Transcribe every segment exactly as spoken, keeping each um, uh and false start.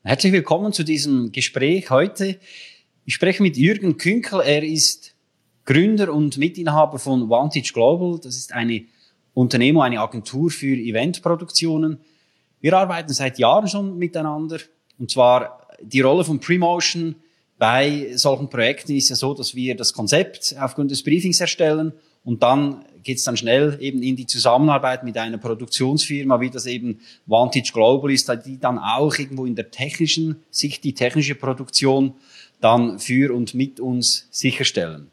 Herzlich willkommen zu diesem Gespräch heute. Ich spreche mit Jürgen Künkel. Er ist Gründer und Mitinhaber von Vantage Global. Das ist eine Unternehmung, eine Agentur für Eventproduktionen. Wir arbeiten seit Jahren schon miteinander. Und zwar die Rolle von Premotion bei solchen Projekten ist ja so, dass wir das Konzept aufgrund des Briefings erstellen und dann geht es dann schnell eben in die Zusammenarbeit mit einer Produktionsfirma, wie das eben Vantage Global ist, die dann auch irgendwo in der technischen Sicht die technische Produktion dann für und mit uns sicherstellen.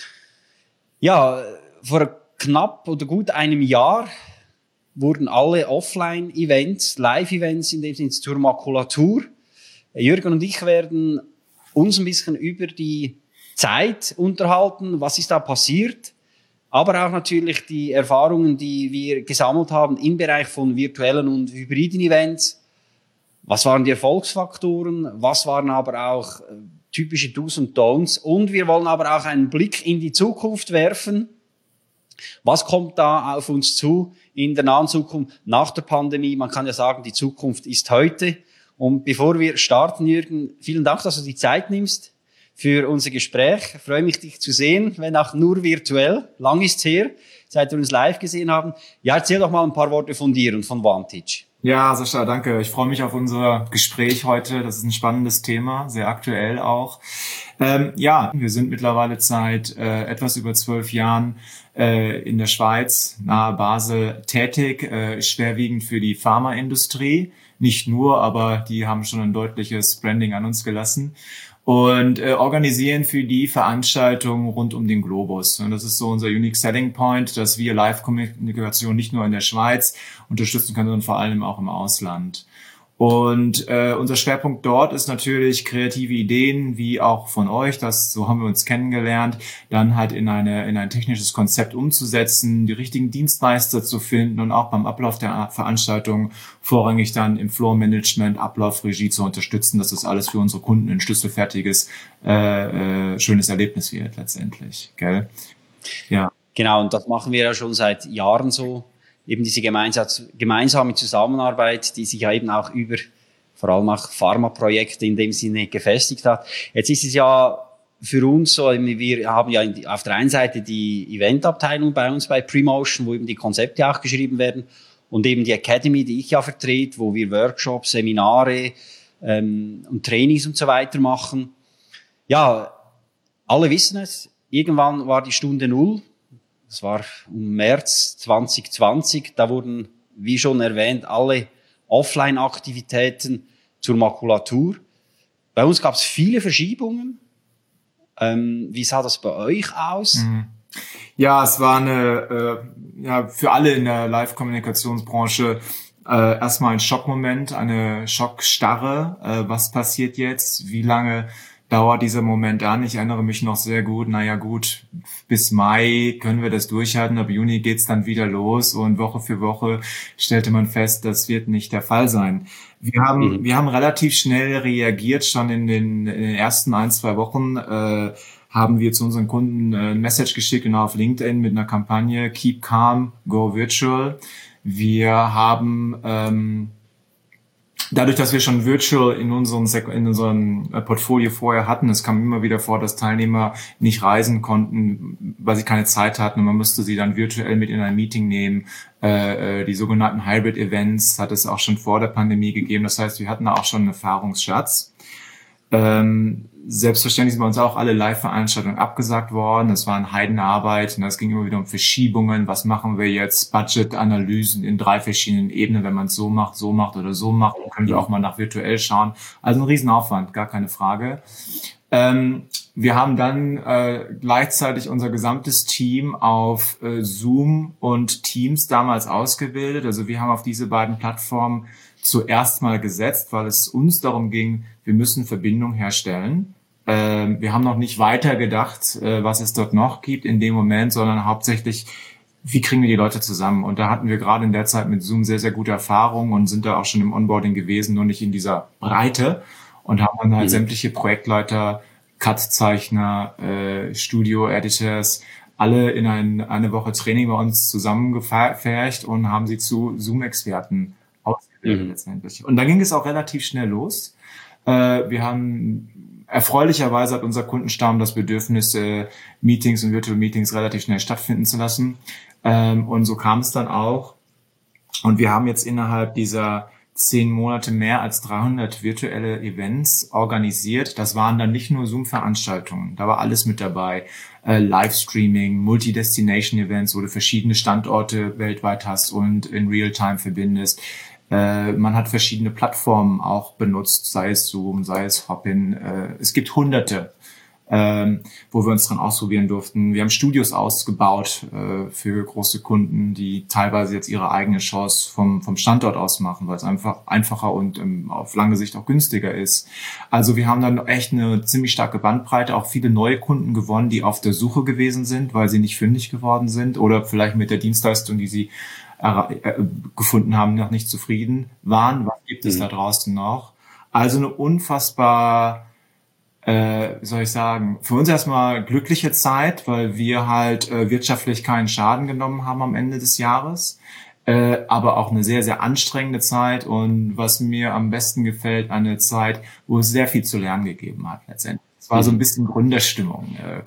Ja, vor knapp oder gut einem Jahr wurden alle Offline-Events, Live-Events in dem Sinne zur Makulatur. Jürgen und ich werden uns ein bisschen über die Zeit unterhalten, was ist da passiert, aber auch natürlich die Erfahrungen, die wir gesammelt haben im Bereich von virtuellen und hybriden Events. Was waren die Erfolgsfaktoren? Was waren aber auch typische Do's und Don'ts? Und wir wollen aber auch einen Blick in die Zukunft werfen. Was kommt da auf uns zu in der nahen Zukunft nach der Pandemie? Man kann ja sagen, die Zukunft ist heute. Und bevor wir starten, Jürgen, vielen Dank, dass du die Zeit nimmst für unser Gespräch. Ich freue mich, dich zu sehen, wenn auch nur virtuell. Lang ist's her, seit wir uns live gesehen haben. Ja, erzähl doch mal ein paar Worte von dir und von Vantage. Ja, Sascha, danke. Ich freue mich auf unser Gespräch heute. Das ist ein spannendes Thema, sehr aktuell auch. Ähm, ja, wir sind mittlerweile seit äh, etwas über zwölf Jahren äh, in der Schweiz, nahe Basel, tätig, äh, schwerwiegend für die Pharmaindustrie. Nicht nur, aber die haben schon ein deutliches Branding an uns gelassen. Und äh, organisieren für die Veranstaltungen rund um den Globus. Und das ist so unser Unique Selling Point, dass wir Live-Kommunikation nicht nur in der Schweiz unterstützen können, sondern vor allem auch im Ausland. Und äh, unser Schwerpunkt dort ist natürlich kreative Ideen, wie auch von euch, das so haben wir uns kennengelernt, dann halt in eine in ein technisches Konzept umzusetzen, die richtigen Dienstleister zu finden und auch beim Ablauf der Veranstaltung vorrangig dann im Floor-Management, Ablaufregie zu unterstützen, dass das alles für unsere Kunden ein schlüsselfertiges, äh, äh, schönes Erlebnis wird letztendlich, gell? Ja. Genau, und das machen wir ja schon seit Jahren so. Eben diese gemeinsame Zusammenarbeit, die sich ja eben auch über vor allem auch Pharmaprojekte in dem Sinne gefestigt hat. Jetzt ist es ja für uns so, wir haben ja auf der einen Seite die Eventabteilung bei uns bei Premotion, wo eben die Konzepte auch geschrieben werden und eben die Academy, die ich ja vertrete, wo wir Workshops, Seminare ähm, und Trainings und so weiter machen. Ja, alle wissen es, irgendwann war die Stunde Null. Das war im März zwanzig zwanzig. Da wurden, wie schon erwähnt, alle Offline-Aktivitäten zur Makulatur. Bei uns gab es viele Verschiebungen. Ähm, wie sah das bei euch aus? Ja, es war eine, äh, ja, für alle in der Live-Kommunikationsbranche äh, erstmal ein Schockmoment, eine Schockstarre. Äh, was passiert jetzt? Wie lange dauert dieser Moment an? Ich erinnere mich noch sehr gut, naja gut, bis Mai können wir das durchhalten, ab Juni geht's dann wieder los und Woche für Woche stellte man fest, das wird nicht der Fall sein. Wir haben, mhm. wir haben relativ schnell reagiert, schon in den, in den ersten ein, zwei Wochen äh, haben wir zu unseren Kunden äh, ein Message geschickt, genau auf LinkedIn mit einer Kampagne Keep Calm, Go Virtual. Wir haben ähm, Dadurch, dass wir schon Virtual in unserem, in unserem Portfolio vorher hatten, es kam immer wieder vor, dass Teilnehmer nicht reisen konnten, weil sie keine Zeit hatten und man musste sie dann virtuell mit in ein Meeting nehmen. Äh, die sogenannten Hybrid-Events hat es auch schon vor der Pandemie gegeben. Das heißt, wir hatten da auch schon einen Erfahrungsschatz. Ähm, selbstverständlich sind bei uns auch alle Live-Veranstaltungen abgesagt worden. Das war eine Heidenarbeit und es ging immer wieder um Verschiebungen. Was machen wir jetzt? Budget-Analysen in drei verschiedenen Ebenen. Wenn man es so macht, so macht oder so macht, dann können wir auch mal nach virtuell schauen. Also ein Riesenaufwand, gar keine Frage. Ähm, wir haben dann äh, gleichzeitig unser gesamtes Team auf äh, Zoom und Teams damals ausgebildet. Also wir haben auf diese beiden Plattformen zuerst mal gesetzt, weil es uns darum ging, wir müssen Verbindung herstellen. Äh, wir haben noch nicht weiter gedacht, äh, was es dort noch gibt in dem Moment, sondern hauptsächlich, wie kriegen wir die Leute zusammen? Und da hatten wir gerade in der Zeit mit Zoom sehr, sehr gute Erfahrungen und sind da auch schon im Onboarding gewesen, nur nicht in dieser Breite und haben dann halt mhm. sämtliche Projektleiter, Cut-Zeichner, äh, Studio-Editors, alle in ein, eine Woche Training bei uns zusammengefercht und haben sie zu Zoom-Experten ausgebildet. mhm. letztendlich. Und da ging es auch relativ schnell los. Äh, wir haben erfreulicherweise hat unser Kundenstamm das Bedürfnis, äh, Meetings und Virtual Meetings relativ schnell stattfinden zu lassen. Ähm, und so kam es dann auch. Und wir haben jetzt innerhalb dieser zehn Monate mehr als dreihundert virtuelle Events organisiert. Das waren dann nicht nur Zoom-Veranstaltungen, da war alles mit dabei. Äh, Livestreaming, Multi-Destination-Events, wo du verschiedene Standorte weltweit hast und in Real-Time verbindest. Äh, man hat verschiedene Plattformen auch benutzt, sei es Zoom, sei es Hopin. Äh, es gibt hunderte, ähm, wo wir uns dran ausprobieren durften. Wir haben Studios ausgebaut äh, für große Kunden, die teilweise jetzt ihre eigene Shows vom, vom Standort aus machen, weil es einfach einfacher und ähm, auf lange Sicht auch günstiger ist. Also wir haben dann echt eine ziemlich starke Bandbreite, auch viele neue Kunden gewonnen, die auf der Suche gewesen sind, weil sie nicht fündig geworden sind oder vielleicht mit der Dienstleistung, die sie gefunden haben, noch nicht zufrieden waren. Was gibt es mhm. da draußen noch? Also eine unfassbar, äh, wie soll ich sagen, für uns erstmal glückliche Zeit, weil wir halt äh, wirtschaftlich keinen Schaden genommen haben am Ende des Jahres, äh, aber auch eine sehr, sehr anstrengende Zeit und was mir am besten gefällt, eine Zeit, wo es sehr viel zu lernen gegeben hat letztendlich. Es war mhm. so ein bisschen Gründerstimmung. Äh,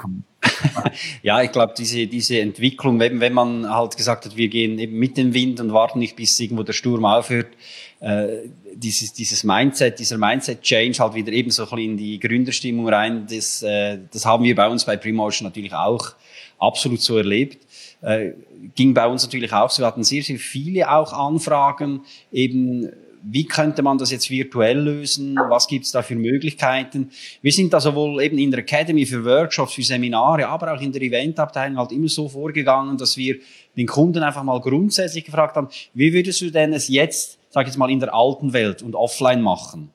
Ja, ich glaube, diese, diese Entwicklung, wenn, wenn man halt gesagt hat, wir gehen eben mit dem Wind und warten nicht, bis irgendwo der Sturm aufhört, äh, dieses, dieses Mindset, dieser Mindset-Change halt wieder eben so ein bisschen in die Gründerstimmung rein, das, äh, das haben wir bei uns bei Premotion natürlich auch absolut so erlebt. Äh, ging bei uns natürlich auch so, wir hatten sehr, sehr viele auch Anfragen, eben wie könnte man das jetzt virtuell lösen? Was gibt's da für Möglichkeiten? Wir sind da sowohl eben in der Academy für Workshops, für Seminare, aber auch in der Eventabteilung halt immer so vorgegangen, dass wir den Kunden einfach mal grundsätzlich gefragt haben, wie würdest du denn es jetzt, sag ich jetzt mal, in der alten Welt und offline machen?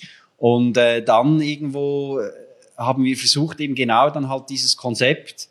Und äh, dann irgendwo haben wir versucht, eben genau dann halt dieses Konzept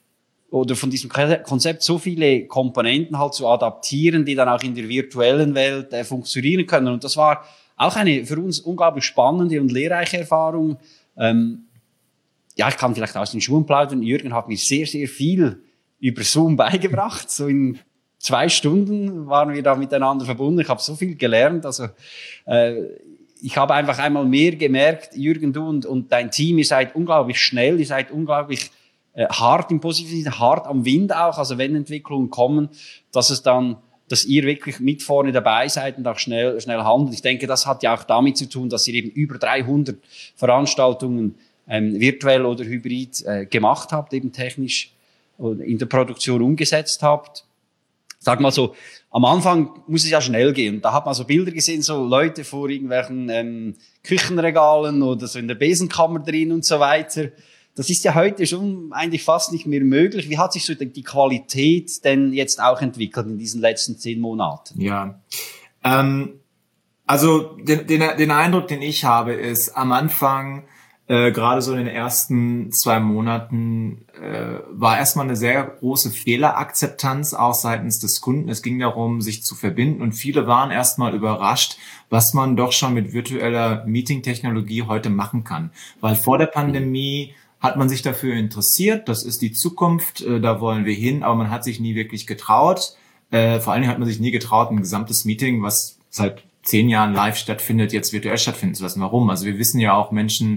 oder von diesem Konzept so viele Komponenten halt zu adaptieren, die dann auch in der virtuellen Welt äh, funktionieren können. Und das war auch eine für uns unglaublich spannende und lehrreiche Erfahrung. Ähm, ja, ich kann vielleicht aus den Schuhen plaudern. Jürgen hat mir sehr, sehr viel über Zoom beigebracht. So in zwei Stunden waren wir da miteinander verbunden. Ich habe so viel gelernt. Also äh, ich habe einfach einmal mehr gemerkt, Jürgen, du und, und dein Team, ihr seid unglaublich schnell, ihr seid unglaublich Äh, hart im Positiven, hart am Wind auch, also wenn Entwicklungen kommen, dass es dann, dass ihr wirklich mit vorne dabei seid und auch schnell, schnell handelt. Ich denke, das hat ja auch damit zu tun, dass ihr eben über dreihundert Veranstaltungen ähm, virtuell oder hybrid äh, gemacht habt, eben technisch oder in der Produktion umgesetzt habt. Sag mal so, am Anfang muss es ja schnell gehen. Da hat man so Bilder gesehen, so Leute vor irgendwelchen ähm, Küchenregalen oder so in der Besenkammer drin und so weiter. Das ist ja heute schon eigentlich fast nicht mehr möglich. Wie hat sich so die Qualität denn jetzt auch entwickelt in diesen letzten zehn Monaten? Ja, ähm, also den, den, den Eindruck, den ich habe, ist am Anfang, äh, gerade so in den ersten zwei Monaten, äh, war erstmal eine sehr große Fehlerakzeptanz auch seitens des Kunden. Es ging darum, sich zu verbinden und viele waren erstmal überrascht, was man doch schon mit virtueller Meeting-Technologie heute machen kann. Weil vor der Pandemie hat man sich dafür interessiert, das ist die Zukunft, äh, da wollen wir hin, aber man hat sich nie wirklich getraut. Äh, vor allen Dingen hat man sich nie getraut, ein gesamtes Meeting, was seit zehn Jahren live stattfindet, jetzt virtuell stattfinden zu lassen. Warum? Also wir wissen ja auch, Menschen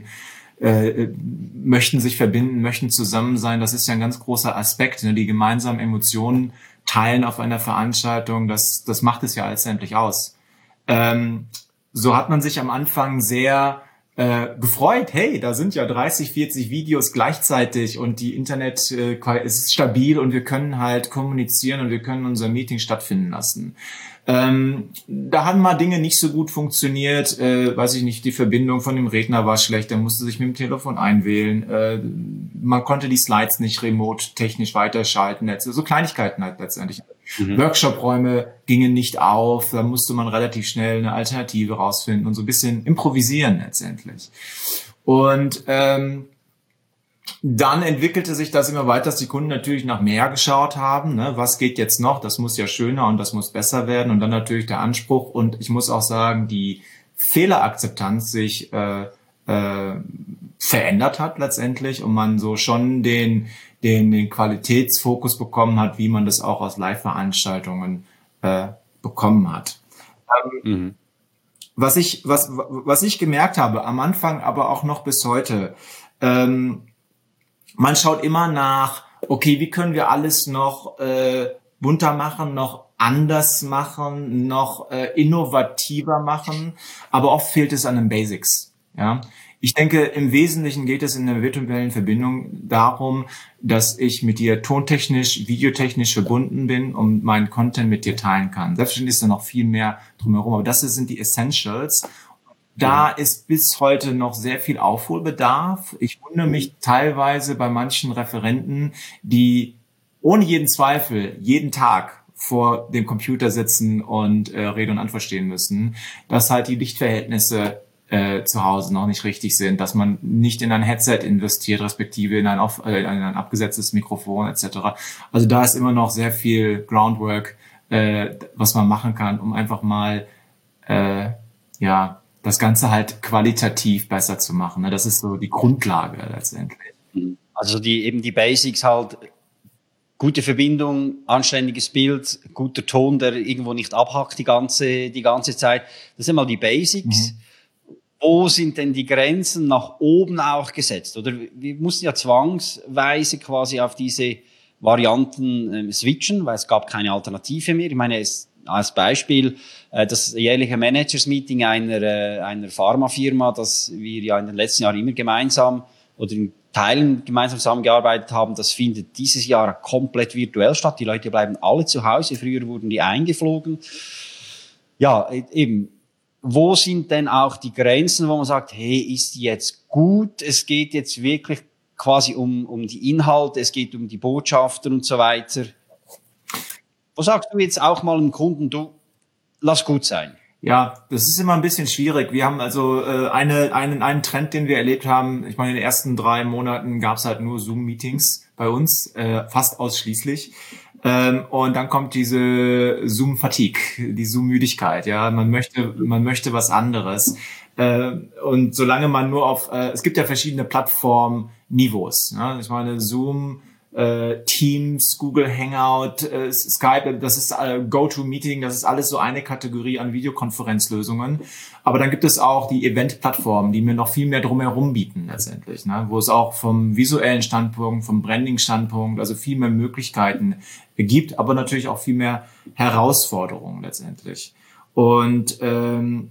äh, möchten sich verbinden, möchten zusammen sein. Das ist ja ein ganz großer Aspekt, ne? Die gemeinsamen Emotionen teilen auf einer Veranstaltung, das, das macht es ja letztendlich aus. Ähm, so hat man sich am Anfang sehr Äh, gefreut, hey, da sind ja dreißig, vierzig Videos gleichzeitig und die Internet äh, es ist stabil und wir können halt kommunizieren und wir können unser Meeting stattfinden lassen. Ähm, da haben mal Dinge nicht so gut funktioniert, äh, weiß ich nicht, die Verbindung von dem Redner war schlecht, er musste sich mit dem Telefon einwählen, äh, man konnte die Slides nicht remote technisch weiterschalten, so Kleinigkeiten halt letztendlich. Mhm. Workshop-Räume gingen nicht auf, da musste man relativ schnell eine Alternative rausfinden und so ein bisschen improvisieren letztendlich. Und ähm, dann entwickelte sich das immer weiter, dass die Kunden natürlich nach mehr geschaut haben. Ne? Was geht jetzt noch? Das muss ja schöner und das muss besser werden. Und dann natürlich der Anspruch. Und ich muss auch sagen, die Fehlerakzeptanz sich äh, äh, verändert hat letztendlich. Und man so schon den, den, den Qualitätsfokus bekommen hat, wie man das auch aus Live-Veranstaltungen äh, bekommen hat. Ähm, mhm. was ich, was, was ich gemerkt habe, am Anfang, aber auch noch bis heute, ähm, man schaut immer nach, okay, wie können wir alles noch äh, bunter machen, noch anders machen, noch äh, innovativer machen, aber oft fehlt es an den Basics. Ja, ich denke, im Wesentlichen geht es in der virtuellen Verbindung darum, dass ich mit dir tontechnisch, videotechnisch verbunden bin und meinen Content mit dir teilen kann. Selbstverständlich ist da noch viel mehr drumherum, aber das sind die Essentials. Da ist bis heute noch sehr viel Aufholbedarf. Ich wundere mich teilweise bei manchen Referenten, die ohne jeden Zweifel jeden Tag vor dem Computer sitzen und äh, Rede und Antwort stehen müssen, dass halt die Lichtverhältnisse äh, zu Hause noch nicht richtig sind, dass man nicht in ein Headset investiert, respektive in ein, auf, äh, in ein abgesetztes Mikrofon et cetera. Also da ist immer noch sehr viel Groundwork, äh, was man machen kann, um einfach mal äh, ja das Ganze halt qualitativ besser zu machen. Ne? Das ist so die Grundlage letztendlich. Also die eben die Basics halt, gute Verbindung, anständiges Bild, guter Ton, der irgendwo nicht abhackt die ganze, die ganze Zeit. Das sind mal die Basics. Mhm. Wo sind denn die Grenzen nach oben auch gesetzt? Oder wir mussten ja zwangsweise quasi auf diese Varianten äh, switchen, weil es gab keine Alternative mehr. Ich meine, es als Beispiel äh, das jährliche Managers-Meeting einer, äh, einer Pharmafirma, das wir ja in den letzten Jahren immer gemeinsam oder in Teilen gemeinsam zusammengearbeitet haben, das findet dieses Jahr komplett virtuell statt. Die Leute bleiben alle zu Hause. Früher wurden die eingeflogen. Ja, eben. Wo sind denn auch die Grenzen, wo man sagt, hey, ist die jetzt gut? Es geht jetzt wirklich quasi um, um die Inhalte, es geht um die Botschaften und so weiter. Wo sagst du jetzt auch mal einem Kunden, du, lass gut sein? Ja, das ist immer ein bisschen schwierig. Wir haben also äh, eine, einen, einen Trend, den wir erlebt haben. Ich meine, in den ersten drei Monaten gab es halt nur Zoom-Meetings bei uns, äh, fast ausschließlich. Ähm, und dann kommt diese Zoom-Fatigue, die Zoom-Müdigkeit. Ja, man möchte, man möchte was anderes. Äh, und solange man nur auf, äh, es gibt ja verschiedene Plattform-Niveaus. Ne? Ich meine, Zoom, äh, Teams, Google Hangout, äh, Skype, das ist äh, GoToMeeting, das ist alles so eine Kategorie an Videokonferenzlösungen. Aber dann gibt es auch die Event-Plattformen, die mir noch viel mehr drumherum bieten letztendlich, ne? Wo es auch vom visuellen Standpunkt, vom Branding-Standpunkt, also viel mehr Möglichkeiten gibt, aber natürlich auch viel mehr Herausforderungen letztendlich. Und ähm,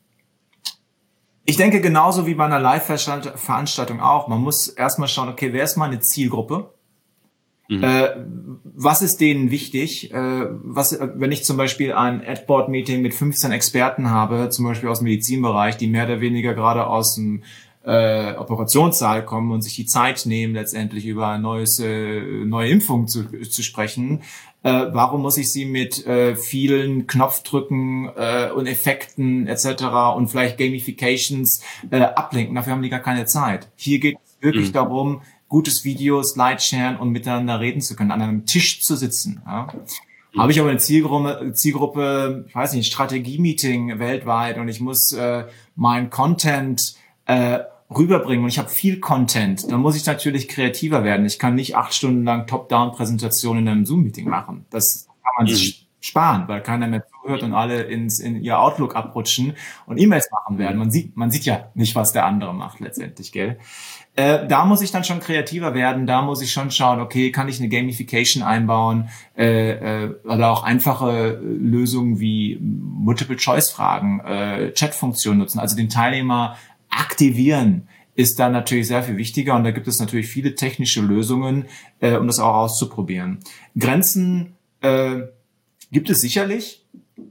ich denke genauso wie bei einer Live-Veranstaltung auch, man muss erstmal schauen, okay, wer ist meine Zielgruppe? Mhm. Äh, was ist denen wichtig? Äh, was, wenn ich zum Beispiel ein Adboard-Meeting mit fünfzehn Experten habe, zum Beispiel aus dem Medizinbereich, die mehr oder weniger gerade aus dem äh, Operationssaal kommen und sich die Zeit nehmen, letztendlich über ein neues, äh, neue Impfung zu, zu sprechen, äh, warum muss ich sie mit äh, vielen Knopfdrücken äh, und Effekten et cetera und vielleicht Gamifications äh, ablenken? Dafür haben die gar keine Zeit. Hier geht es wirklich mhm. darum, gutes Video, Slidesharen und miteinander reden zu können, an einem Tisch zu sitzen. Ja. Mhm. Habe ich aber eine Zielgruppe, Zielgruppe, ich weiß nicht, Strategie-Meeting weltweit und ich muss äh, meinen Content äh, rüberbringen und ich habe viel Content, dann muss ich natürlich kreativer werden. Ich kann nicht acht Stunden lang Top-Down-Präsentationen in einem Zoom-Meeting machen. Das kann man mhm. sich sparen, weil keiner mehr zuhört und alle ins in ihr Outlook abrutschen und E-Mails machen werden. Man sieht, man sieht ja nicht, was der andere macht letztendlich, gell? Äh, da muss ich dann schon kreativer werden, da muss ich schon schauen, okay, kann ich eine Gamification einbauen, äh, äh, oder auch einfache Lösungen wie Multiple-Choice-Fragen, äh, Chat-Funktionen nutzen, also den Teilnehmer aktivieren, ist dann natürlich sehr viel wichtiger und da gibt es natürlich viele technische Lösungen, äh, um das auch auszuprobieren. Grenzen äh, gibt es sicherlich,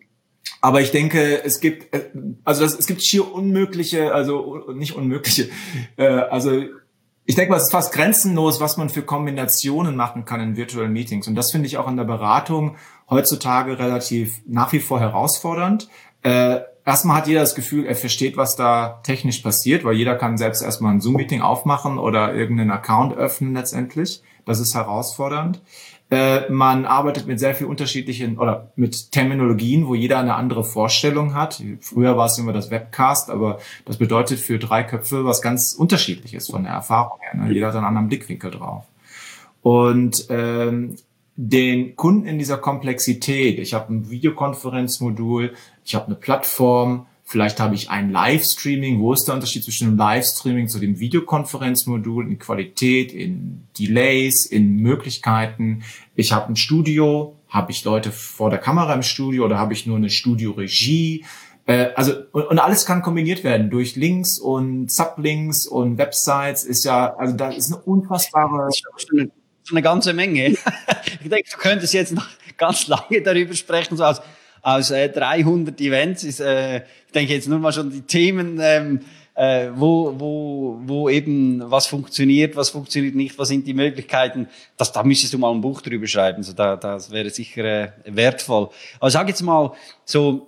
aber ich denke, es gibt, also das, es gibt schier unmögliche, also nicht unmögliche, äh, also ich denke mal, es ist fast grenzenlos, was man für Kombinationen machen kann in virtuellen Meetings. Und das finde ich auch in der Beratung heutzutage relativ nach wie vor herausfordernd. Äh, erstmal hat jeder das Gefühl, er versteht, was da technisch passiert, weil jeder kann selbst erstmal ein Zoom-Meeting aufmachen oder irgendeinen Account öffnen letztendlich. Das ist herausfordernd. Äh, man arbeitet mit sehr viel unterschiedlichen oder mit Terminologien, wo jeder eine andere Vorstellung hat. Früher war es immer das Webcast, aber das bedeutet für drei Köpfe was ganz Unterschiedliches von der Erfahrung her. Ne? Jeder hat einen anderen Blickwinkel drauf. Und ähm, den Kunden in dieser Komplexität, ich habe ein Videokonferenzmodul, ich habe eine Plattform Vielleicht habe ich ein Livestreaming. Wo ist der Unterschied zwischen dem Livestreaming zu dem Videokonferenzmodul in Qualität, in Delays, in Möglichkeiten? Ich habe ein Studio. Habe ich Leute vor der Kamera im Studio oder habe ich nur eine Studioregie? Äh, also und, und alles kann kombiniert werden durch Links und Sublinks und Websites. Ist ja, also da ist eine unfassbare... Das ist schon eine, schon eine ganze Menge. Ich denke, du könntest jetzt noch ganz lange darüber sprechen, so aus Aus äh, dreihundert Events ist, äh, ich denke jetzt nur mal schon die Themen, ähm, äh, wo, wo, wo eben was funktioniert, was funktioniert nicht, was sind die Möglichkeiten. Das, da müsstest du mal ein Buch drüber schreiben. So, da, das wäre sicher äh, wertvoll. Aber sag jetzt mal so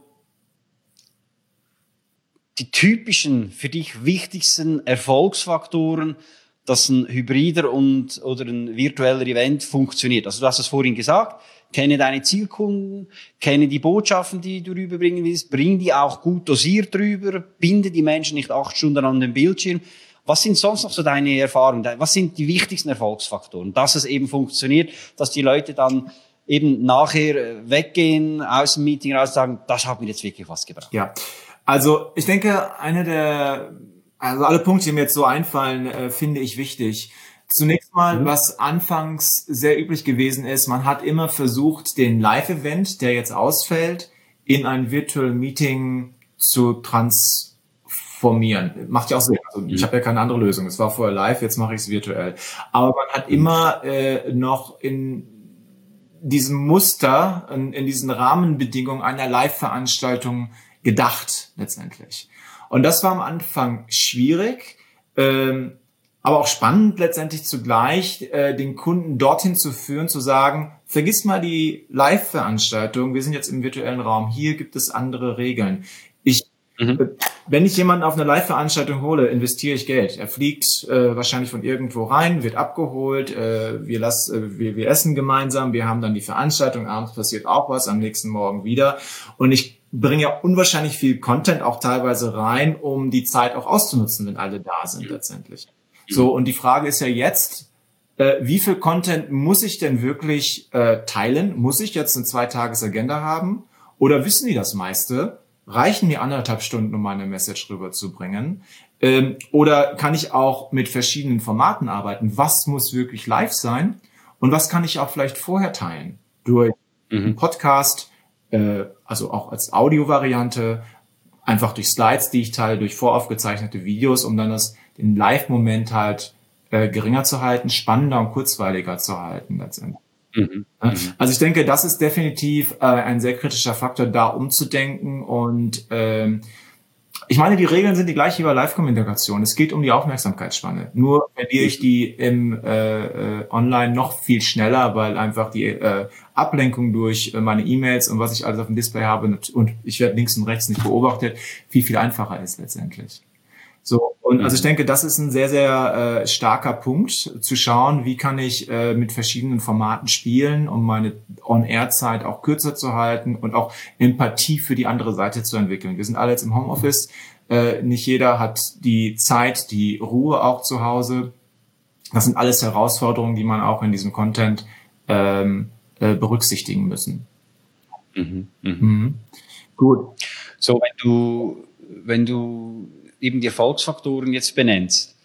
die typischen für dich wichtigsten Erfolgsfaktoren, dass ein hybrider und oder ein virtueller Event funktioniert. Also du hast es vorhin gesagt. Kenne deine Zielkunden, kenne die Botschaften, die du rüberbringen willst, bring die auch gut dosiert rüber, binde die Menschen nicht acht Stunden an den Bildschirm. Was sind sonst noch so deine Erfahrungen? Was sind die wichtigsten Erfolgsfaktoren? Dass es eben funktioniert, dass die Leute dann eben nachher weggehen aus dem Meeting raus und sagen, das hat mir jetzt wirklich was gebracht. Ja, also ich denke, eine der, also alle Punkte, die mir jetzt so einfallen, äh, finde ich wichtig. Zunächst mal, mhm. was anfangs sehr üblich gewesen ist, man hat immer versucht, den Live-Event, der jetzt ausfällt, in ein Virtual Meeting zu transformieren. Macht ja auch Sinn. Also, mhm. Ich habe ja keine andere Lösung. Es war vorher live, jetzt mache ich es virtuell. Aber man hat mhm. immer äh, noch in diesem Muster, in, in diesen Rahmenbedingungen einer Live-Veranstaltung gedacht, letztendlich. Und das war am Anfang schwierig, ähm, aber auch spannend letztendlich zugleich, äh, den Kunden dorthin zu führen, zu sagen, vergiss mal die Live-Veranstaltung, wir sind jetzt im virtuellen Raum, hier gibt es andere Regeln. Ich, mhm. äh, wenn ich jemanden auf eine Live-Veranstaltung hole, investiere ich Geld. Er fliegt äh, wahrscheinlich von irgendwo rein, wird abgeholt, äh, wir, lass, äh, wir, wir essen gemeinsam, wir haben dann die Veranstaltung, abends passiert auch was, am nächsten Morgen wieder. Und ich bringe ja unwahrscheinlich viel Content auch teilweise rein, um die Zeit auch auszunutzen, wenn alle da sind letztendlich. So, und die Frage ist ja jetzt, äh, wie viel Content muss ich denn wirklich äh, teilen? Muss ich jetzt eine Zweitages-Agenda haben? Oder wissen die das meiste? Reichen mir anderthalb Stunden, um meine Message rüberzubringen? Ähm, oder kann ich auch mit verschiedenen Formaten arbeiten? Was muss wirklich live sein? Und was kann ich auch vielleicht vorher teilen? Durch mhm. einen Podcast, äh, also auch als Audiovariante, einfach durch Slides, die ich teile, durch voraufgezeichnete Videos, um dann das den Live-Moment halt äh, geringer zu halten, spannender und kurzweiliger zu halten letztendlich. Mhm. Also ich denke, das ist definitiv äh, ein sehr kritischer Faktor, da umzudenken. Und ähm, ich meine, die Regeln sind die gleichen wie bei Live-Kommunikation. Es geht um die Aufmerksamkeitsspanne. Nur verliere ich die im äh, äh, Online noch viel schneller, weil einfach die äh, Ablenkung durch äh, meine E-Mails und was ich alles auf dem Display habe und ich werde links und rechts nicht beobachtet, viel, viel einfacher ist letztendlich. So, und also ich denke, das ist ein sehr, sehr äh, starker Punkt, zu schauen, wie kann ich äh, mit verschiedenen Formaten spielen, um meine On-Air-Zeit auch kürzer zu halten und auch Empathie für die andere Seite zu entwickeln. Wir sind alle jetzt im Homeoffice, äh, nicht jeder hat die Zeit, die Ruhe auch zu Hause. Das sind alles Herausforderungen, die man auch in diesem Content ähm, äh, berücksichtigen müssen. Mhm, mh. Mhm. Gut. So, wenn du, wenn du eben die Erfolgsfaktoren jetzt benennst.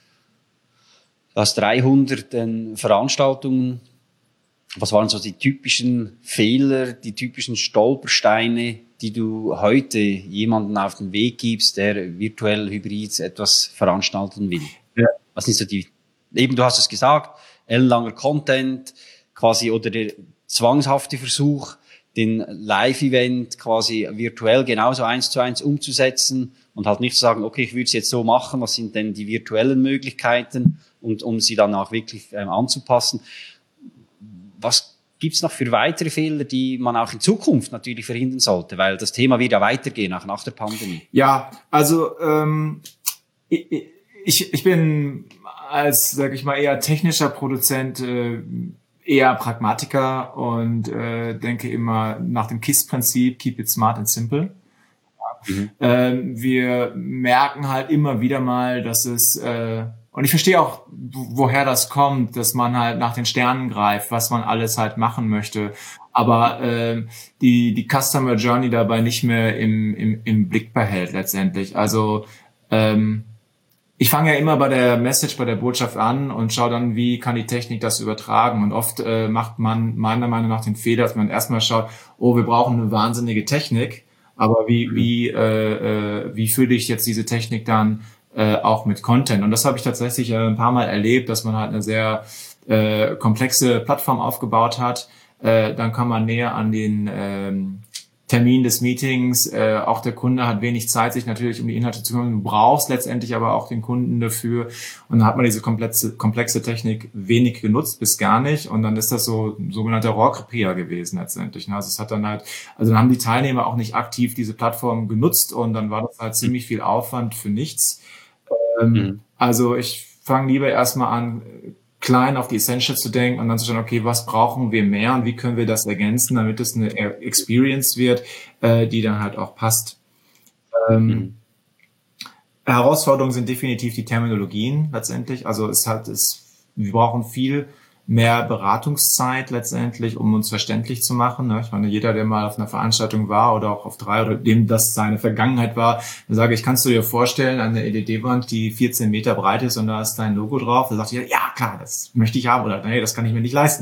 Du hast dreihundert Veranstaltungen. Was waren so die typischen Fehler, die typischen Stolpersteine, die du heute jemandem auf den Weg gibst, der virtuell hybrid etwas veranstalten will? Ja. Was sind so die, eben du hast es gesagt, ellenlanger Content, quasi, oder der zwangshafte Versuch, den Live-Event quasi virtuell genauso eins zu eins umzusetzen und halt nicht zu sagen, okay, ich würde es jetzt so machen, was sind denn die virtuellen Möglichkeiten, und um sie dann auch wirklich ähm, anzupassen. Was gibt's noch für weitere Fehler, die man auch in Zukunft natürlich verhindern sollte, weil das Thema wird ja weitergehen, auch nach der Pandemie? Ja, also ähm, ich, ich, ich bin als, sag ich mal, eher technischer Produzent äh, eher Pragmatiker und äh, denke immer nach dem K I S S-Prinzip, keep it smart and simple. Mhm. Ähm, wir merken halt immer wieder mal, dass es, äh, und ich verstehe auch, woher das kommt, dass man halt nach den Sternen greift, was man alles halt machen möchte. aber äh, die die Customer Journey dabei nicht mehr im im, im Blick behält letztendlich. Also ähm, ich fange ja immer bei der Message, bei der Botschaft an und schaue dann, wie kann die Technik das übertragen. Und oft äh, macht man meiner Meinung nach den Fehler, dass man erstmal schaut, oh, wir brauchen eine wahnsinnige Technik, aber wie wie äh, äh, wie fülle ich jetzt diese Technik dann äh, auch mit Content? Und das habe ich tatsächlich äh, ein paar Mal erlebt, dass man halt eine sehr äh, komplexe Plattform aufgebaut hat. Äh, dann kann man näher an den ähm, Termin des Meetings, äh, auch der Kunde hat wenig Zeit, sich natürlich um die Inhalte zu kümmern. Du brauchst letztendlich aber auch den Kunden dafür. Und dann hat man diese komplexe, komplexe Technik wenig genutzt, bis gar nicht. Und dann ist das so ein sogenannter Rohrkrepierer gewesen letztendlich. Also es hat dann halt, also dann haben die Teilnehmer auch nicht aktiv diese Plattform genutzt und dann war das halt ziemlich viel Aufwand für nichts. Ähm, mhm. Also ich fange lieber erstmal an, klein auf die Essentials zu denken und dann zu schauen, okay, was brauchen wir mehr und wie können wir das ergänzen, damit es eine Experience wird, äh, die dann halt auch passt. Ähm, mhm. Herausforderungen sind definitiv die Terminologien letztendlich. Also es hat, es, wir brauchen viel mehr Beratungszeit letztendlich, um uns verständlich zu machen. Ne? Ich meine, jeder, der mal auf einer Veranstaltung war oder auch auf drei oder dem das seine Vergangenheit war, dann sage ich, kannst du dir vorstellen, eine L E D-Wand, die vierzehn Meter breit ist und da ist dein Logo drauf, da sagt jeder, ja klar, das möchte ich haben oder nee, das kann ich mir nicht leisten.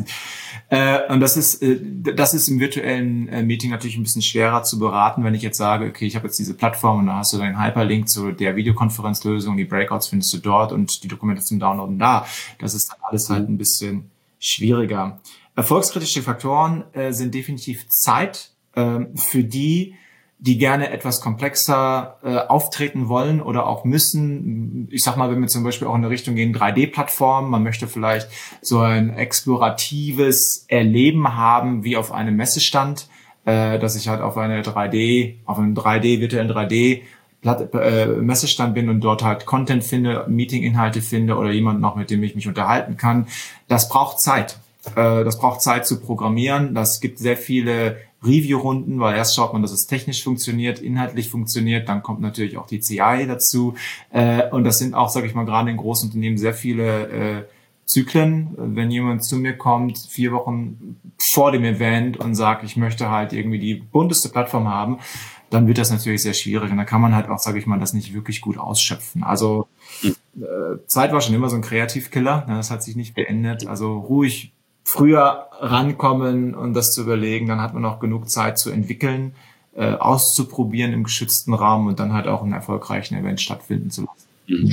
Äh, und das ist, äh, das ist im virtuellen äh, Meeting natürlich ein bisschen schwerer zu beraten, wenn ich jetzt sage, okay, ich habe jetzt diese Plattform und da hast du deinen Hyperlink zu der Videokonferenzlösung, die Breakouts findest du dort und die Dokumente zum Downloaden da. Das ist dann alles halt ein bisschen schwieriger. Erfolgskritische Faktoren äh, sind definitiv Zeit äh, für die, die gerne etwas komplexer äh, auftreten wollen oder auch müssen. Ich sag mal, wenn wir zum Beispiel auch in eine Richtung gehen, drei D-Plattformen, man möchte vielleicht so ein exploratives Erleben haben wie auf einem Messestand, äh, dass ich halt auf eine drei D, auf einem drei D, virtuellen drei D Platt, äh, Messestand bin und dort halt Content finde, Meeting-Inhalte finde oder jemanden noch, mit dem ich mich unterhalten kann. Das braucht Zeit. Äh, das braucht Zeit zu programmieren. Das gibt sehr viele Review-Runden, weil erst schaut man, dass es technisch funktioniert, inhaltlich funktioniert. Dann kommt natürlich auch die C I dazu. Äh, und das sind auch, sage ich mal, gerade in großen Unternehmen sehr viele äh, Zyklen. Wenn jemand zu mir kommt, vier Wochen vor dem Event und sagt, ich möchte halt irgendwie die bunteste Plattform haben, dann wird das natürlich sehr schwierig. Und da kann man halt auch, sage ich mal, das nicht wirklich gut ausschöpfen. Also äh, Zeit war schon immer so ein Kreativkiller. Ne? Das hat sich nicht geändert. Also ruhig früher rankommen und das zu überlegen. Dann hat man auch genug Zeit zu entwickeln, äh, auszuprobieren im geschützten Raum und dann halt auch einen erfolgreichen Event stattfinden zu lassen. Mhm.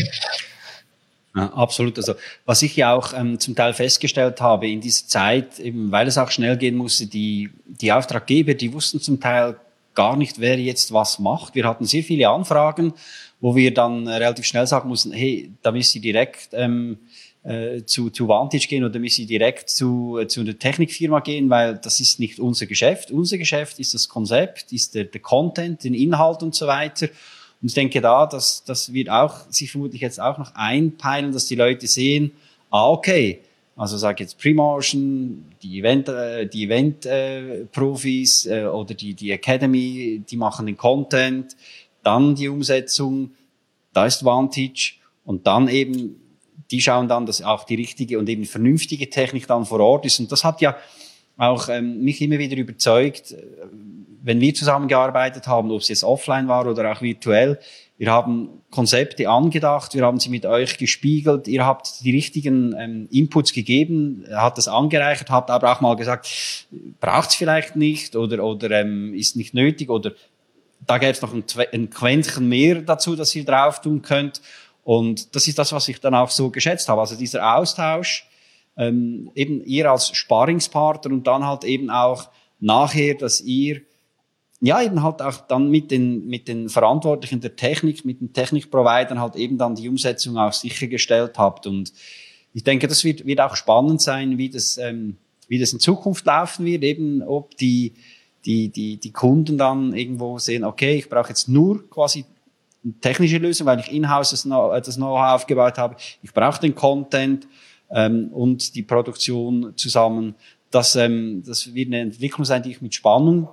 Ja, absolut. Also was ich ja auch ähm, zum Teil festgestellt habe in dieser Zeit, eben weil es auch schnell gehen musste, die die Auftraggeber, die wussten zum Teil gar nicht, wer jetzt was macht. Wir hatten sehr viele Anfragen, wo wir dann äh, relativ schnell sagen mussten, hey, da müsst ihr direkt ähm, äh, zu, zu Vantage gehen oder müsst ihr direkt zu, äh, zu einer Technikfirma gehen, weil das ist nicht unser Geschäft. Unser Geschäft ist das Konzept, ist der, der Content, den Inhalt und so weiter. Und ich denke da, dass das wird auch sich vermutlich jetzt auch noch einpeilen, dass die Leute sehen, ah, okay, also sag jetzt Premotion, die Event, äh, die Event äh, Profis äh, oder die die Academy, die machen den Content, dann die Umsetzung, da ist Vantage und dann eben die schauen dann, dass auch die richtige und eben vernünftige Technik dann vor Ort ist und das hat ja auch ähm, mich immer wieder überzeugt, wenn wir zusammengearbeitet haben, ob es jetzt offline war oder auch virtuell. Wir haben Konzepte angedacht, wir haben sie mit euch gespiegelt, ihr habt die richtigen ähm, Inputs gegeben, hat das angereichert, habt aber auch mal gesagt, braucht es vielleicht nicht oder oder ähm, ist nicht nötig oder da gäbe es noch ein, ein Quäntchen mehr dazu, dass ihr drauf tun könnt. Und das ist das, was ich dann auch so geschätzt habe. Also dieser Austausch, ähm, eben ihr als Sparringspartner und dann halt eben auch nachher, dass ihr ja, eben halt auch dann mit den, mit den Verantwortlichen der Technik, mit den Technikprovidern halt eben dann die Umsetzung auch sichergestellt habt. Und ich denke, das wird, wird auch spannend sein, wie das, ähm, wie das in Zukunft laufen wird, eben ob die, die, die, die Kunden dann irgendwo sehen, okay, ich brauche jetzt nur quasi eine technische Lösung, weil ich in-house das Know-how aufgebaut habe. Ich brauche den Content, ähm, und die Produktion zusammen. Das, ähm, das wird eine Entwicklung sein, die ich mit Spannung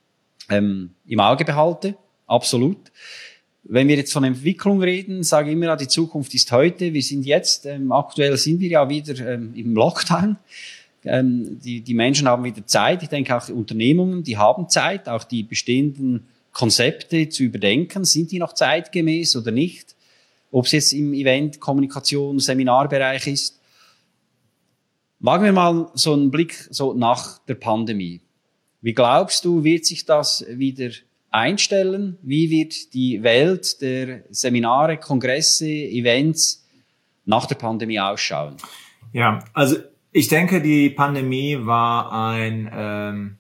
Ähm, im Auge behalte, absolut. Wenn wir jetzt von Entwicklung reden, sage ich immer, die Zukunft ist heute. Wir sind jetzt, ähm, aktuell sind wir ja wieder ähm, im Lockdown. Ähm, die, die Menschen haben wieder Zeit. Ich denke auch Unternehmungen, die haben Zeit, auch die bestehenden Konzepte zu überdenken. Sind die noch zeitgemäß oder nicht? Ob es jetzt im Event, Kommunikation, Seminarbereich ist. Wagen wir mal so einen Blick so nach der Pandemie. Wie glaubst du, wird sich das wieder einstellen? Wie wird die Welt der Seminare, Kongresse, Events nach der Pandemie ausschauen? Ja, also ich denke, die Pandemie war ein ähm,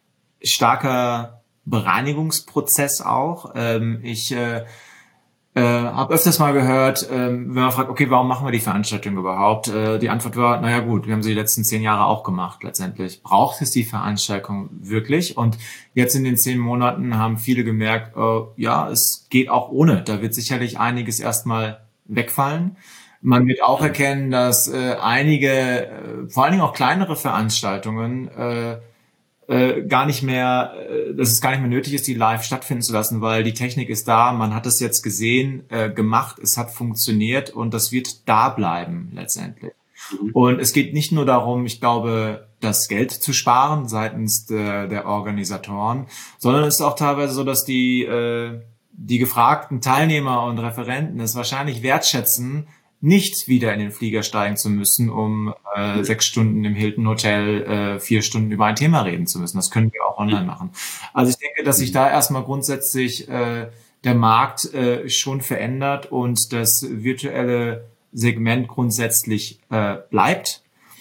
starker Bereinigungsprozess auch. Ähm, ich äh, äh, habe öfters mal gehört, ähm, wenn man fragt, okay, warum machen wir die Veranstaltung überhaupt? Äh, die Antwort war, naja gut, wir haben sie die letzten zehn Jahre auch gemacht letztendlich. Braucht es die Veranstaltung wirklich? Und jetzt in den zehn Monaten haben viele gemerkt, äh, ja, es geht auch ohne. Da wird sicherlich einiges erstmal wegfallen. Man wird auch erkennen, dass äh, einige, äh, vor allen Dingen auch kleinere Veranstaltungen, äh, äh, gar nicht mehr, äh, dass es gar nicht mehr nötig ist, die live stattfinden zu lassen, weil die Technik ist da, man hat es jetzt gesehen, äh, gemacht, es hat funktioniert und das wird da bleiben letztendlich. Mhm. Und es geht nicht nur darum, ich glaube, das Geld zu sparen seitens der, der Organisatoren, sondern es ist auch teilweise so, dass die, äh, die gefragten Teilnehmer und Referenten es wahrscheinlich wertschätzen, nicht wieder in den Flieger steigen zu müssen, um äh, sechs Stunden im Hilton Hotel äh, vier Stunden über ein Thema reden zu müssen. Das können wir auch online machen. Also ich denke, dass sich da erstmal grundsätzlich äh, der Markt äh, schon verändert und das virtuelle Segment grundsätzlich äh, bleibt.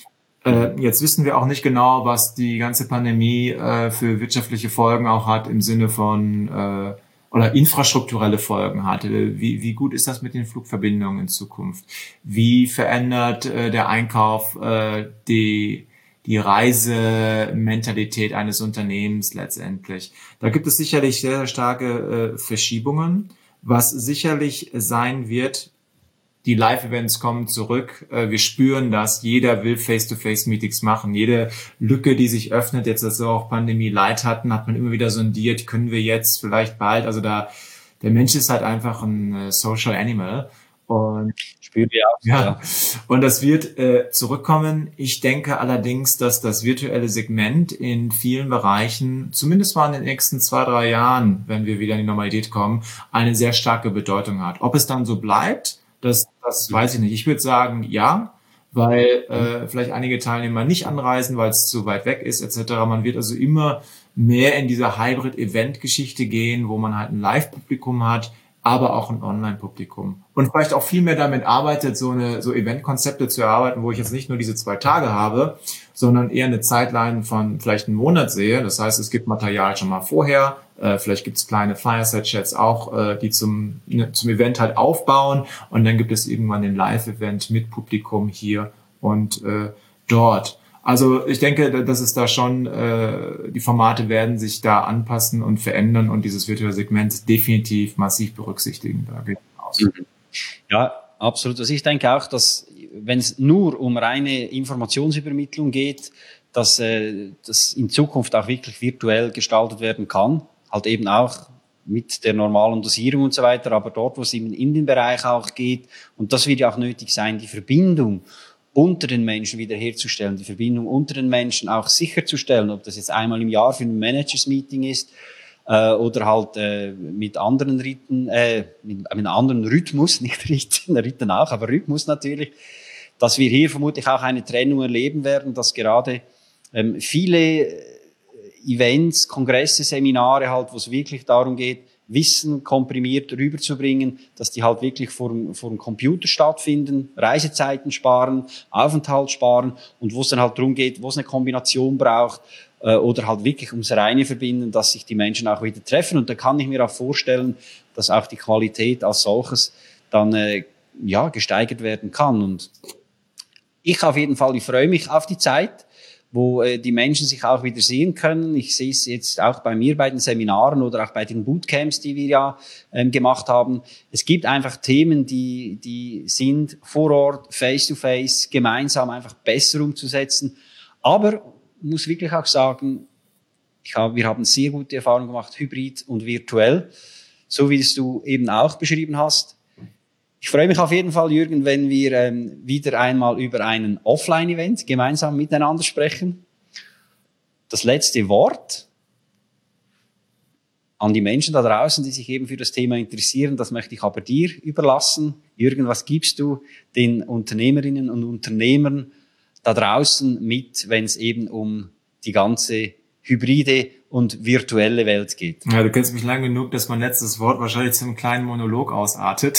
Äh, jetzt wissen wir auch nicht genau, was die ganze Pandemie äh, für wirtschaftliche Folgen auch hat im Sinne von äh, oder infrastrukturelle Folgen hatte. Wie, wie gut ist das mit den Flugverbindungen in Zukunft? Wie verändert äh, der Einkauf äh, die, die Reisementalität eines Unternehmens letztendlich? Da gibt es sicherlich sehr, sehr starke äh, Verschiebungen. Was sicherlich sein wird, die Live-Events kommen zurück. Wir spüren das. Jeder will Face-to-Face-Meetings machen. Jede Lücke, die sich öffnet, jetzt, dass wir auch Pandemie Light hatten, hat man immer wieder sondiert. Können wir jetzt vielleicht bald? Also da, der Mensch ist halt einfach ein Social Animal. Und spüren wir auch. Ja. ja. Und das wird äh, zurückkommen. Ich denke allerdings, dass das virtuelle Segment in vielen Bereichen, zumindest mal in den nächsten zwei, drei Jahren, wenn wir wieder in die Normalität kommen, eine sehr starke Bedeutung hat. Ob es dann so bleibt, Das, das weiß ich nicht. Ich würde sagen, ja, weil äh, vielleicht einige Teilnehmer nicht anreisen, weil es zu weit weg ist, et cetera. Man wird also immer mehr in diese Hybrid-Event-Geschichte gehen, wo man halt ein Live-Publikum hat, aber auch ein Online-Publikum. Und vielleicht auch viel mehr damit arbeitet, so eine so Event-Konzepte zu erarbeiten, wo ich jetzt nicht nur diese zwei Tage habe, sondern eher eine Zeitline von vielleicht einem Monat sehe. Das heißt, es gibt Material schon mal vorher. Äh, vielleicht gibt es kleine Fireside-Chats auch, äh, die zum, ne, zum Event halt aufbauen. Und dann gibt es irgendwann den Live-Event mit Publikum hier und äh, dort. Also ich denke, dass es da schon, äh, die Formate werden sich da anpassen und verändern und dieses virtuelle Segment definitiv massiv berücksichtigen. Da geht es aus. Ja, absolut. Also ich denke auch, dass wenn es nur um reine Informationsübermittlung geht, dass äh, das in Zukunft auch wirklich virtuell gestaltet werden kann. Halt eben auch mit der normalen Dosierung und so weiter, aber dort, wo es eben in den Bereich auch geht, und das wird ja auch nötig sein, die Verbindung unter den Menschen wiederherzustellen, die Verbindung unter den Menschen auch sicherzustellen, ob das jetzt einmal im Jahr für ein Managers-Meeting ist äh, oder halt äh, mit anderen Riten, äh, mit, mit einem anderen Rhythmus, nicht Riten, Riten auch, aber Rhythmus natürlich, dass wir hier vermutlich auch eine Trennung erleben werden, dass gerade ähm, viele Events, Kongresse, Seminare halt, wo es wirklich darum geht, Wissen komprimiert rüberzubringen, dass die halt wirklich vor, vor dem Computer stattfinden, Reisezeiten sparen, Aufenthalt sparen und wo es dann halt darum geht, wo es eine Kombination braucht äh, oder halt wirklich ums reine Verbinden, dass sich die Menschen auch wieder treffen. Und da kann ich mir auch vorstellen, dass auch die Qualität als solches dann äh, ja gesteigert werden kann. Und ich auf jeden Fall, ich freue mich auf die Zeit, wo äh, die Menschen sich auch wieder sehen können. Ich sehe es jetzt auch bei mir bei den Seminaren oder auch bei den Bootcamps, die wir ja ähm, gemacht haben. Es gibt einfach Themen, die die sind vor Ort, face-to-face, gemeinsam einfach besser umzusetzen. Aber muss wirklich auch sagen, ich hab, wir haben sehr gute Erfahrungen gemacht, hybrid und virtuell, so wie es du eben auch beschrieben hast. Ich freue mich auf jeden Fall, Jürgen, wenn wir ähm, wieder einmal über einen Offline-Event gemeinsam miteinander sprechen. Das letzte Wort an die Menschen da draußen, die sich eben für das Thema interessieren, das möchte ich aber dir überlassen. Jürgen, was gibst du den Unternehmerinnen und Unternehmern da draußen mit, wenn es eben um die ganze hybride und virtuelle Welt geht? Ja, du kennst mich lang genug, dass mein letztes Wort wahrscheinlich zum kleinen Monolog ausartet.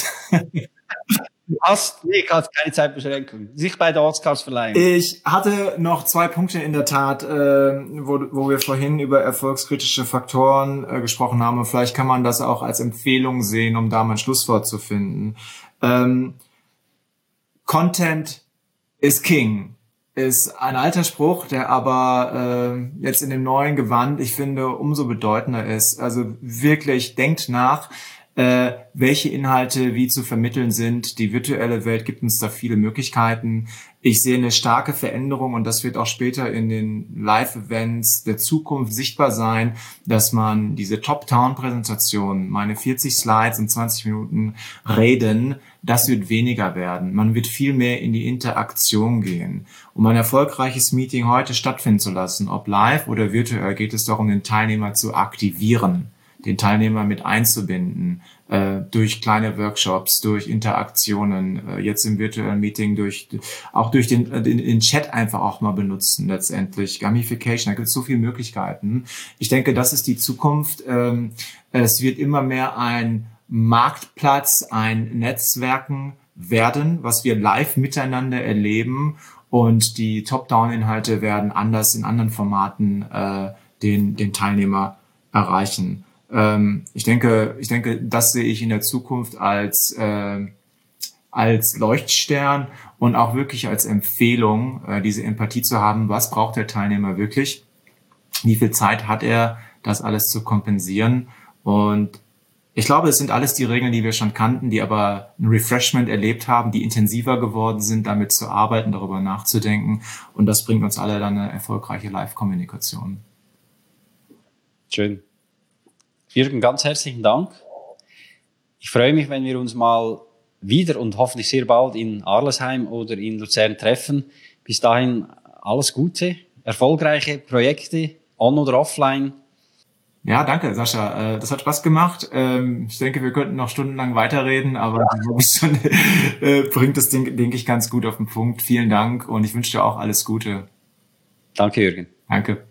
Du hast, nee, hast keine Zeitbeschränkung. Sich bei der Ortscast verleihen. Ich hatte noch zwei Punkte in der Tat, äh, wo, wo wir vorhin über erfolgskritische Faktoren äh, gesprochen haben. Und vielleicht kann man das auch als Empfehlung sehen, um da mal ein Schlusswort zu finden. Ähm, Content is King ist ein alter Spruch, der aber äh, jetzt in dem neuen Gewand, ich finde, umso bedeutender ist. Also wirklich, denkt nach, äh, welche Inhalte wie zu vermitteln sind. Die virtuelle Welt gibt uns da viele Möglichkeiten. Ich sehe eine starke Veränderung und das wird auch später in den Live-Events der Zukunft sichtbar sein, dass man diese Top-Down-Präsentation, meine vierzig Slides und zwanzig Minuten Reden, das wird weniger werden. Man wird viel mehr in die Interaktion gehen. Um ein erfolgreiches Meeting heute stattfinden zu lassen, ob live oder virtuell, geht es darum, den Teilnehmer zu aktivieren, den Teilnehmer mit einzubinden, äh, durch kleine Workshops, durch Interaktionen, äh, jetzt im virtuellen Meeting, durch auch durch den, äh, den, den Chat einfach auch mal benutzen letztendlich. Gamification, da gibt es so viele Möglichkeiten. Ich denke, das ist die Zukunft. Ähm, es wird immer mehr ein Marktplatz, ein Netzwerken werden, was wir live miteinander erleben, und die Top-Down-Inhalte werden anders in anderen Formaten äh, den, den Teilnehmer erreichen. Ähm, ich denke, ich denke, das sehe ich in der Zukunft als äh, als Leuchtstern und auch wirklich als Empfehlung, äh, diese Empathie zu haben. Was braucht der Teilnehmer wirklich? Wie viel Zeit hat er, das alles zu kompensieren? Und ich glaube, es sind alles die Regeln, die wir schon kannten, die aber ein Refreshment erlebt haben, die intensiver geworden sind, damit zu arbeiten, darüber nachzudenken. Und das bringt uns alle dann eine erfolgreiche Live-Kommunikation. Schön. Jürgen, ganz herzlichen Dank. Ich freue mich, wenn wir uns mal wieder und hoffentlich sehr bald in Arlesheim oder in Luzern treffen. Bis dahin alles Gute, erfolgreiche Projekte, on oder offline. Ja, danke, Sascha. Das hat Spaß gemacht. Ich denke, wir könnten noch stundenlang weiterreden, aber schon bringt das Ding, denke ich, ganz gut auf den Punkt. Vielen Dank und ich wünsche dir auch alles Gute. Danke, Jürgen. Danke.